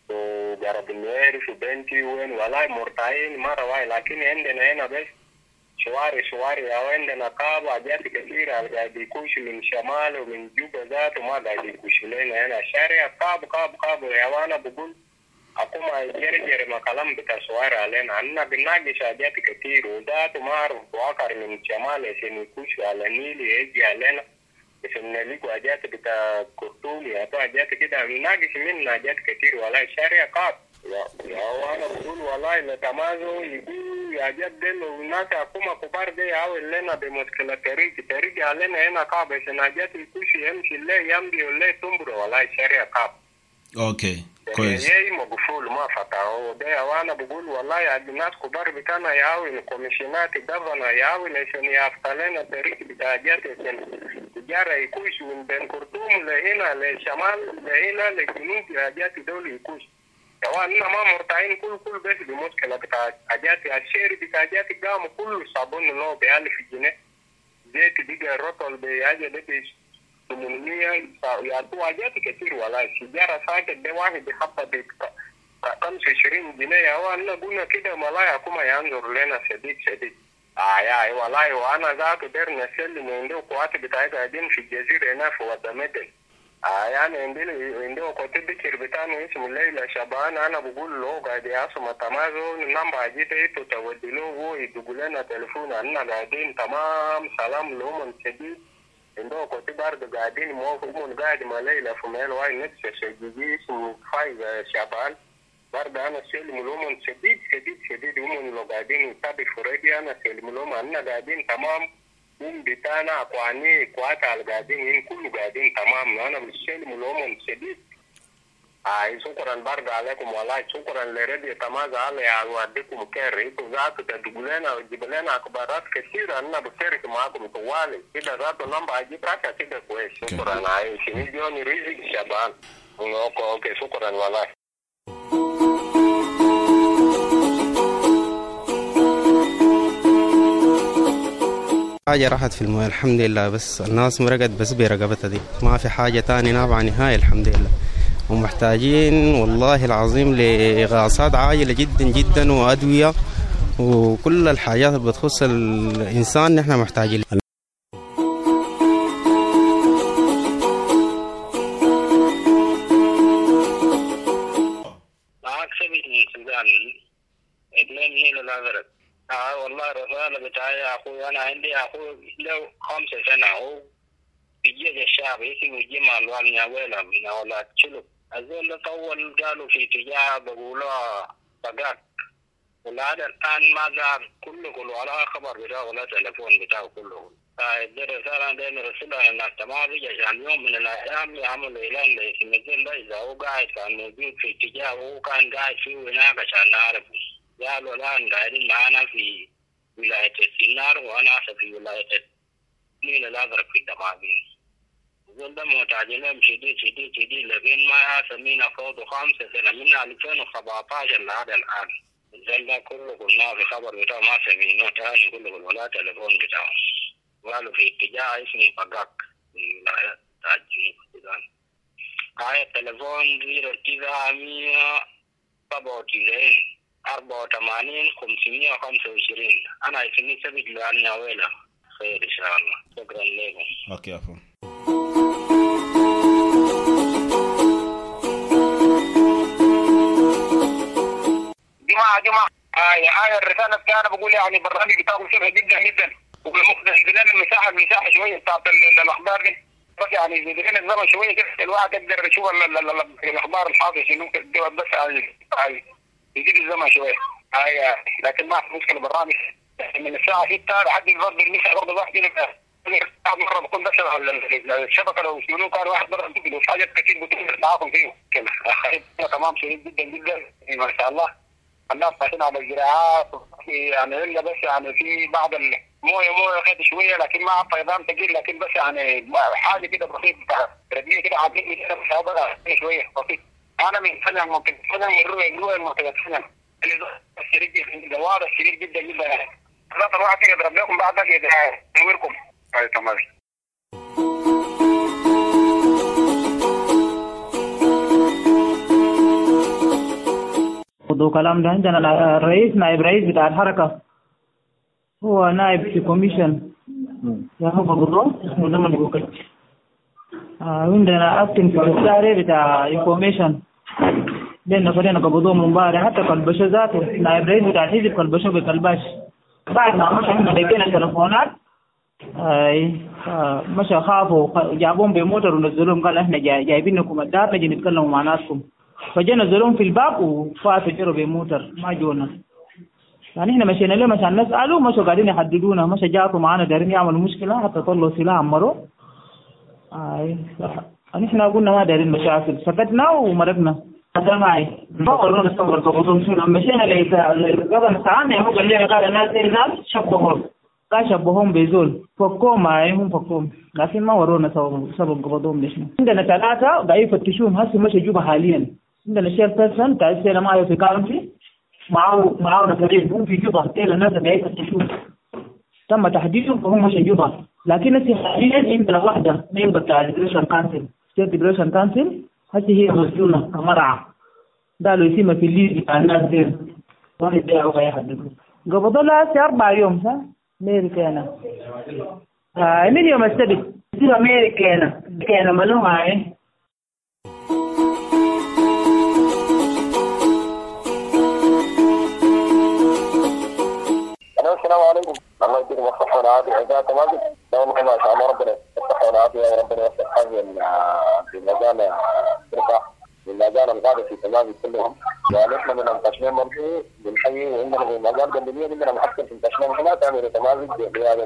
وقرب النوير في بنتي وين والله مرتاحين مرة واي. لكن عندنا هنا بس شوارع شوارع، أو عندنا قاب حاجات كثيرة قاعد يكوش من شمال ومن جوبا ذات، وما قاعد يكوش لنا هنا شارع قاب قاب قاب. يا أنا بقول أقوم أجري ما كلام بتاع شوارع علينا، عنا بنناقش حاجات كثير وذات ما أعرف واقع من شمال عشان يكوش على النيل يجي علينا عشان نلاقي حاجات بتاع كرتون يا حاجات كده، بنناقش من حاجات كثير والله شارع قاب. يا أنا بقول والله نتمازو يقول يا جد الناس حكومة كبار دي يحاول لنا بمشكلة طريق طريق علينا هنا قاب عشان حاجات يكوش يمشي لا يمضي ولا تمبر والله شارع قاب. أوكي كويس. يي مقفول ما فتحوا ده. وأنا بقول والله الناس كبار بتاعنا يحاول كوميشنات الجفنة يحاول عشان يفتح لنا طريق بتاع حاجات عشان تجارة يكوش من بين كرتوم لهنا للشمال لهنا للجنوب حاجات دول يكوش. وانا ما مرتاحين كل كل بس بمشكله بتاع حاجات الشير بتاع حاجات قام كل صابون اللي هو ب ألف جنيه، زيت دقيقه الرطل بحاجه دي ب ثمانمية، يا تو حاجات كتير والله. سيجاره ساكت ده واحد بيحطها ب خمسة وعشرين جنيه. وانا قلنا كده والله حكومه ينظر لنا شديد شديد. اه يا والله. وانا ذاته داير نسلم عنده قوات بتاعي قاعدين في الجزيره هنا في واد مدن. آه يعني عندنا عندنا كنت بكر بتاعنا اسمه ليلى شبان. انا بقول له قاعد ياسم تمازو النمبر جيت ايتو تودي له هو يدق لنا تليفون عنا قاعدين تمام سلام لهم شديد. عنده كنت برضه قاعدين موافقون قاعد مع ليلى في ميل واي نفس شديد اسمه فايز شبان برضه. انا سلم لهم شديد شديد شديد. هم لو قاعدين يتابع فريدي انا سلم لهم عنا قاعدين تمام. هم بتاعنا اقواني قوات على قاعدين كله قاعدين تمام. انا مش سلم لهم شديد. اي شكرا برضه عليكم والله. شكرا لراديو تمازة على يوديكم كاري ذاته تجيب لنا وتجيب لنا اخبارات كثيره. انا بشارك معاكم طوالي كده ذاته لمبه اجيب راكه كده كويس. شكرا. اي شنو جوني رزق شبان. اوكي اوكي شكرا والله. حاجة راحت في المويه الحمد لله، بس الناس مرقت بس برقبتها دي، ما في حاجة تاني نافعة نهائي الحمد لله. ومحتاجين والله العظيم لإغاثات عاجلة جدا جدا وأدوية وكل الحاجات اللي بتخص الإنسان نحن محتاجين. معك سبيل من السودان اثنين نيل الأزرق. اه والله الرسالة بتاعي يا أخوي، أنا عندي أخوي له خمسة سنة هو في الجيش الشعبي اسمه جمال والنياويلا من أولاد شلوك. الزول طول قالوا في تجاه بقولوا بقاك، والآن الآن ما زال كله كله ولا خبر بتاعه ولا تلفون بتاعه كله. فدي رسالة دي رسالة الناس تماضي عشان يوم من الأيام يعملوا إعلان لاسم الزول ده إذا هو قاعد كان موجود في اتجاه وهو كان قاعد فيه هناك عشان نعرفه. قالوا الآن قاعدين معنا في ولاية السنار وأنا في ولاية النيل الأزرق في الدماغين. الزول ده محتاجين لهم شديد شديد شديد، لكن ما سمينا فوضى خمسة سنة من ألفين وسبعطاشر لهذا الآن. الزول ده كله قلنا في خبر بتاعه ما سميناه تاني، كله قلنا ولا تلفون بتاعه. قالوا في اتجاه اسمه بقاك في ولاية جنوب السودان. هاي التلفون زيرو تسعة مية سبعة وتسعين أربعة وثمانين خمسمية وخمسة وعشرين. أنا اسمي سبيت لأني أويلة. خير إن شاء الله. شكرا لكم. اوكي عفوا. جماعة جماعة هاي هاي الرسالة بتاعنا بقول يعني برنامج بتاعكم شبه جدا جدا، وبالمقصد يزيد لنا المساحة المساحة شوية بتاعت الأخبار دي، بس يعني يزيد لنا الزمن شوية كده الواحد يقدر يشوف الأخبار الحاضرة شنو كده، بس هاي يزيد الزمن شوية هاي. لكن ما في مشكلة برنامج من الساعة ستة لحد الظهر المساء برضه واحد كده مرة بكون بس الشبكة لو شنو كان واحد مرة بتقول حاجات كتير بتقول معاكم فيه كده. تمام شديد جدا جدا ما شاء الله. الناس ماشيين على الزراعات يعني إلا بس يعني في بعض المويه مويه خد شويه، لكن ما فيضان ثقيل، لكن بس يعني حاجه كده بسيطه رجليه كده عاملين كده مش هقدر شويه بسيط. انا من فنان ممكن فنان الرؤيه الرؤيه المنطقه فنان اللي الشريك الجوار الشريك جدا جدا يعني. لا تروح كده يضرب لكم بعد كده ينوركم. اي تمام. خذوا كلام ده. عندنا الرئيس نائب رئيس بتاع الحركة هو نائب في كوميشن يا هو بقولوا اسمه زمن بوكل. عندنا أكتن في الساري بتاع انفورميشن لأنه فرينا قبضوه من باري حتى كلبشة ذاته نائب رئيس بتاع الحزب كلبشة بكلباش. بعد ما مش احنا لقينا تلفونات اي مش خافوا جابوهم بموتر ونزلوهم قال احنا جايبينكم الدار نجي نتكلموا مع ناسكم، فجينا نزلوهم في الباب وفاتوا جروا بموتر ما جونا. يعني احنا مشينا لهم عشان نسألوا مشوا قاعدين يحددونا، مش جاتوا معانا دارين يعملوا مشكلة حتى طلعوا سلاح عمروا. اي يعني احنا قلنا ما دارين مشاكل سكتنا ومرقنا. هذا معي نصور نصور قبضهم شنو مشينا قبل ساعة هو قال لي قال الناس الناس شبههم قال شبههم بيزول فكوهم معهم فكوهم، لكن ما ورونا سبب قبضهم ليش. عندنا ثلاثة قاعد يفتشوهم هسه مش جوبا حاليا. عندنا شير بيرسون تاع السنة معه في كارنتي معه معه نفرين هم في جوبا تيلا الناس قاعد يفتشوهم تم تحديدهم فهم مش جوبا، لكن هسه حاليا عندنا واحدة ميمبر تاع الديبريشن كانسل ستيت ديبريشن كانسل هسه هي مسجونة كمرعى قالوا يسمى في الليل بتاع الناس دير ما يدعوا غير يحددوا قبضوا لها هسه أربع يوم صح؟ أمريكانا آه من يوم السبت تصير أمريكانا كان ملوها هاي. السلام عليكم. الله يديكم الصحة والعافية. إذا تواجد دائما ما شاء الله ربنا الصحة والعافية وربنا يوفق حظي في مجال الرفاه من مجال الغابة في تمازي كلهم. ونحن من التشميم منطقي بنحيي وعندنا في مجال جنوبية عندنا محسن في التشميم هنا تعمل تمازي بقيادة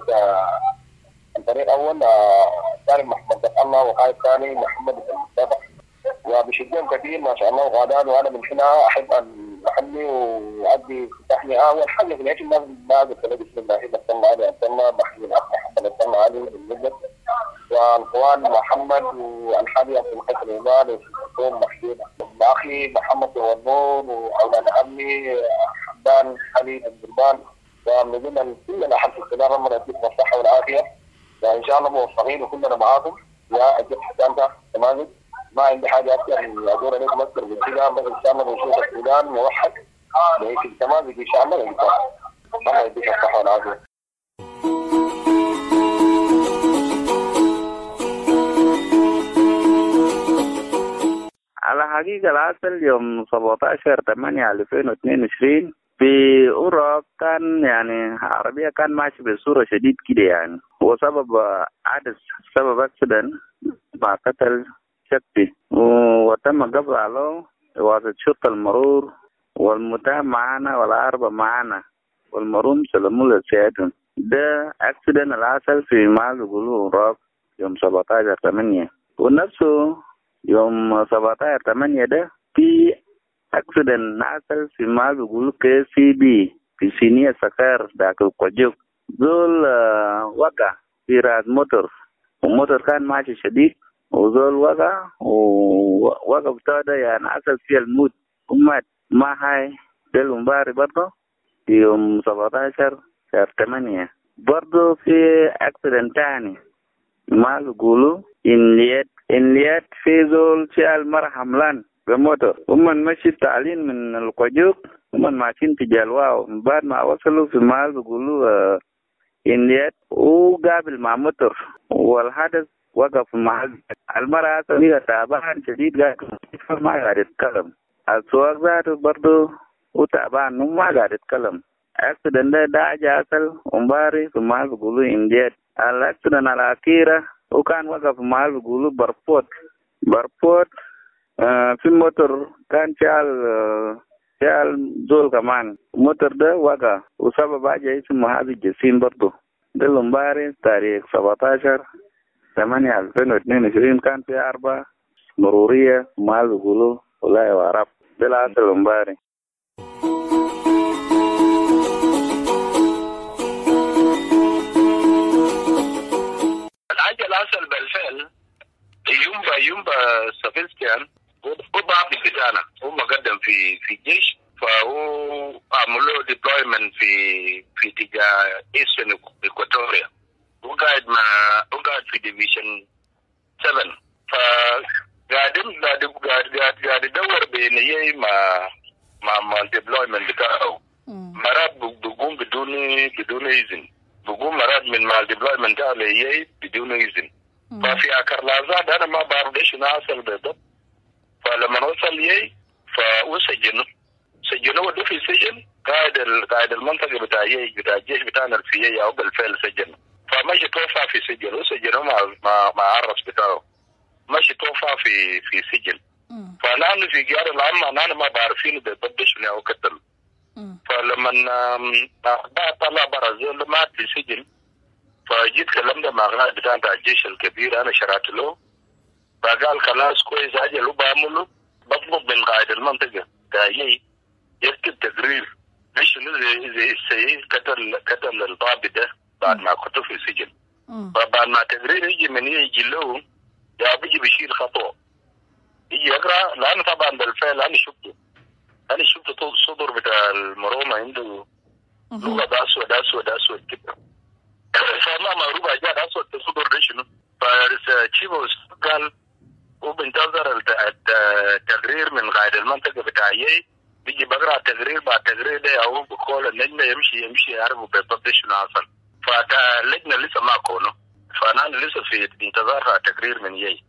الفريق أول ثاني محمد الله وقائد ثاني محمد المصطفى وبشدهم كثير ما شاء الله وغادان. وانا من هنا احب ان احمي واؤدي تحمئه والحل في نهايه الناس بعد الصلاه بسم الله نصلي على سيدنا محمد الاخ محمد صلى الله عليه وسلم والاخوان محمد والحبيب عبد الحق الإمام والدكتور محمود واخي محمد والنور واولاد عمي حمدان خليل الدربان ومن كلنا حمد السلام ربنا يديكم الصحه والعافيه وان شاء الله موفقين وكلنا معاكم يا اجل حسانك تمام. ما عندي حاجه اكثر من ادور عليكم اكثر من كذا بس ان شاء الله بنشوف السودان موحد ليك تمام ان شاء الله الله يديك الصحه والعافيه. على حقيقة العسل يوم سبعة عشر ثمانية ألفين واثنين وعشرين في أوروب كان يعني عربية كان ماشي بصورة شديد كده يعني، وسبب حدث سبب أكسيدنت مع قتل شخصي وتم قبض عليه واسطة شرطة المرور والمتهم معانا والعربة معانا والمروم سلموا لسيادهم. ده أكسيدنت العسل في ما بيقولوا أوروب يوم سبعة عشر ثمانية ونفسه يوم سبعة عشر ثمانية ده في أكسيدنت نحصل في ما بيقولوا كي سي بي في سينية سكر داك القجوك زول وقع في راس موتور والموتور كان ماشي شديد وزول وقع ووقع بتاعه يعني حصل فيه الموت ومات. ما هاي ده المباري برضه في يوم سبعة عشر شهر ثمانية برضه في أكسيدنت تاني ما بيقولوا إنليت إنليت في زول شال مرة حملان بموتور ومن مشي التعليم من القجوك ومن ماشيين تجالواو بعد ما وصلوا في مال بيقولوا آه إنليت وقابل مع موتور والحدث وقف محل. المرة هذه تعبان شديد قاعد ما قاعد يتكلم. السواق ذاته برضه وتعبان وما قاعد يتكلم. أكسيدنت ده ده جاسل ومباري في مال بيقولوا إنليت. الأكسيدنت الأخيرة وكان وقف محل بيقولوا برفوت برفوت آه في موتور كان شال آه شال زول كمان موتور ده وقع وسبب حاجة اسمه هذا الجسيم برضه. ده المباري تاريخ سبعة عشر ثمانية ألفين واثنين وعشرين كان في أربعة مرورية محل بيقولوا ولاية وعرب. ده العسل المباري. الحاجة العسل بالفعل يومبا يومبا سافيستيان هو بعض بتاعنا هو مقدم في في الجيش فهو عملوا ديبلويمنت في في تجاه ايسترن اكواتوريا وقاعد مع وقاعد في ديفيشن سبعة فقاعدين قاعد قاعد قاعد يدور بينيه مع مع مع الديبلويمنت بتاعه مرات بقوم بدون بدون إذن بقوم مرات من مع الديبلويمنت ده ليه بدون إذن. ففي آخر لحظات أنا ما بعرف ليش ناصل بالضبط. فلما وصل ليه فوسجنوا سجنوا ودوا في السجن قائد قائد المنطقة بتاع يي بتاع الجيش بتاعنا في يي أو بالفعل سجنوا. فمشي توفى في سجن وسجنوا مع مع مع عرس بتاعه مشي توفى في في سجن. فنحن في جار العامة نحن ما بعرفين بالضبط شنو هو قتل. فلما بعد طلع برا زول مات في السجن فجيت كلمت مع قائد بتاع الجيش الكبير انا شرعت له فقال خلاص كويس اجل وبعمله بطلب من قائد المنطقه تاعي يكتب تقرير ليش زي السيد قتل قتل الضابط ده بعد ما كنت في السجن. فبعد ما تقرير يجي من يجي له يا بيجي بيشيل خطوه يجي يقرا لانه طبعا بالفعل انا شفته انا شفت الصدر بتاع المرومه عنده لغه اسود اسود اسود كده فما معروف اجاد اسود الصدر ده شنو. فشيبه قال وبنتظر التقرير من قائد المنطقه بتاعي بيجي بقرا التقرير بعد التقرير ده او بقول اللجنه يمشي يمشي يعرفوا بالضبط شنو حصل. فاللجنه لسه ما كونه فانا لسه في انتظار التقرير من يي.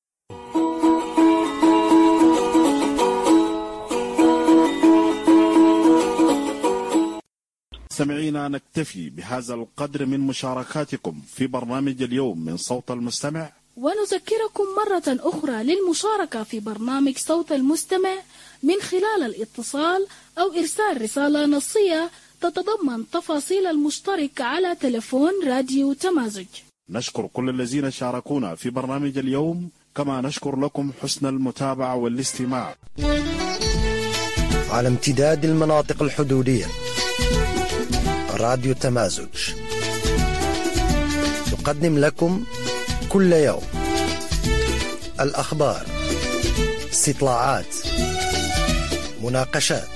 مستمعينا نكتفي بهذا القدر من مشاركاتكم في برنامج اليوم من صوت المستمع ونذكركم مرة أخرى للمشاركة في برنامج صوت المستمع من خلال الاتصال أو إرسال رسالة نصية تتضمن تفاصيل المشترك على تلفون راديو تمازج. نشكر كل الذين شاركونا في برنامج اليوم كما نشكر لكم حسن المتابعة والاستماع. على امتداد المناطق الحدودية، راديو تمازج يقدم لكم كل يوم الأخبار، استطلاعات، مناقشات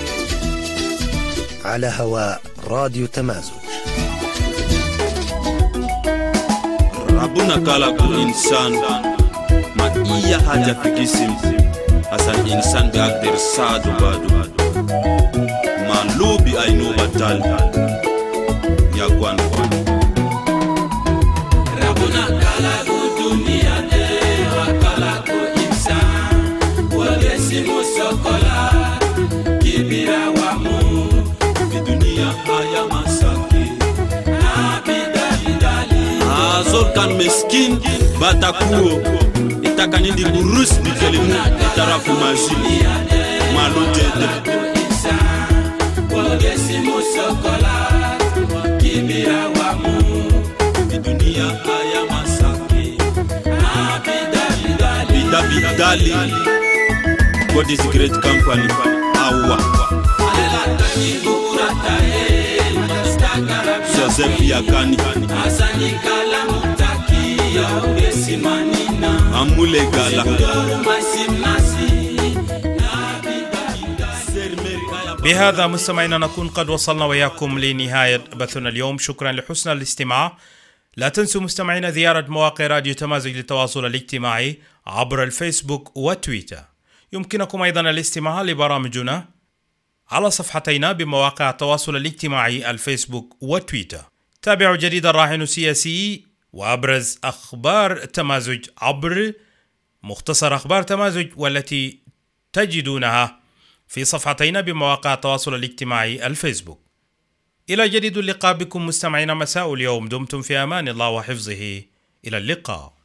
على هواء راديو تمازج. ربنا خلق الإنسان ما إيه حاجة في جسم أصلا الإنسان بيقدر ساعده بعده ما لو بأينو بطل يا قوان ربنا خلق الدنيا وخلق الإنسان وليسم الشوكولا كبيرة ومو في دنيا حياة مساكين Azol kan meskin batakuo itakani di burus di kelimu itarafu mazili malo tete wogesi musokola kibira wa mu di dunia haya masaki bida bidali what is great company awa alela tani burata Joseph Yakani Asani kala mutaki ya ugesi manina Amule gala بهذا مستمعينا نكون قد وصلنا وياكم لنهاية بثنا اليوم. شكرا لحسن الاستماع. لا تنسوا مستمعينا زيارة مواقع راديو تمازج للتواصل الاجتماعي عبر الفيسبوك وتويتر. يمكنكم أيضا الاستماع لبرامجنا على صفحتينا بمواقع التواصل الاجتماعي الفيسبوك وتويتر. تابعوا جديد الراهن السياسي وأبرز أخبار تمازج عبر مختصر أخبار تمازج، والتي تجدونها في صفحتينا بمواقع التواصل الاجتماعي الفيسبوك. إلى جديد اللقاء بكم مستمعين مساء اليوم. دمتم في أمان الله وحفظه. إلى اللقاء.